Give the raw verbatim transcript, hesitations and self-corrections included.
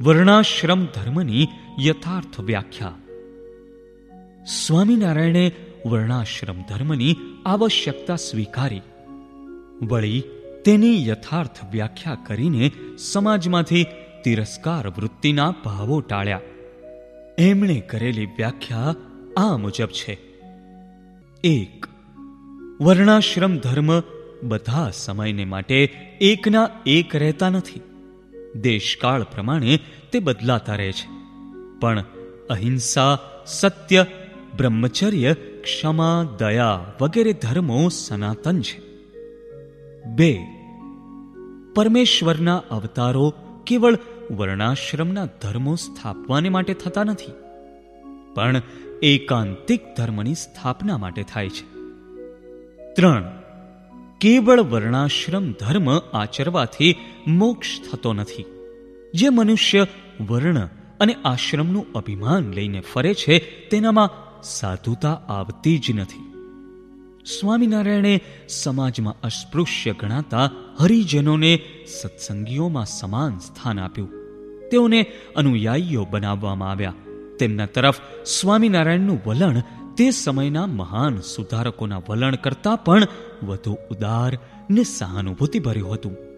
વર્ણાશ્રમ ધર્મની યથાર્થ વ્યાખ્યા. સ્વામિનારાયણે વર્ણાશ્રમ ધર્મની આવશ્યકતા સ્વીકારી, વળી તેની યથાર્થ વ્યાખ્યા કરીને સમાજમાંથી તિરસ્કાર વૃત્તિના ભાવો ટાળ્યા. એમણે કરેલી વ્યાખ્યા આ મુજબ છે. એક, વર્ણાશ્રમ ધર્મ બધા સમયને માટે એકના એક રહેતા નથી. દેશકાળ પ્રમાણે તે બદલાતા રહે છે, પણ અહિંસા, સત્ય, બ્રહ્મચર્ય, ક્ષમા, દયા વગેરે ધર્મો સનાતન છે. બે, પરમેશ્વરના અવતારો કેવળ વર્ણાશ્રમના ધર્મો સ્થાપવાને માટે થતા નથી, પણ એકાંતિક ધર્મની સ્થાપના માટે થાય છે. ત્રણ, કેવળ વર્ણાશ્રમ ધર્મ આચરવાથી મોક્ષ થતો નથી. જે મનુષ્ય વર્ણ અને આશ્રમનું અભિમાન લઈને ફરે છે તેનામાં સાધુતા આવતી જ નથી. સ્વામિનારાયણે સમાજમાં અસ્પૃશ્ય ગણાતા હરિજનોને સત્સંગીઓમાં સમાન સ્થાન આપ્યું. તેઓને અનુયાયીઓ બનાવવામાં આવ્યા. તેમના તરફ સ્વામિનારાયણનું વલણ તે સમયના મહાન સુધારકોના વલણ કરતાં પણ વધુ ઉદાર ને સહાનુભૂતિ ભર્યું હતું.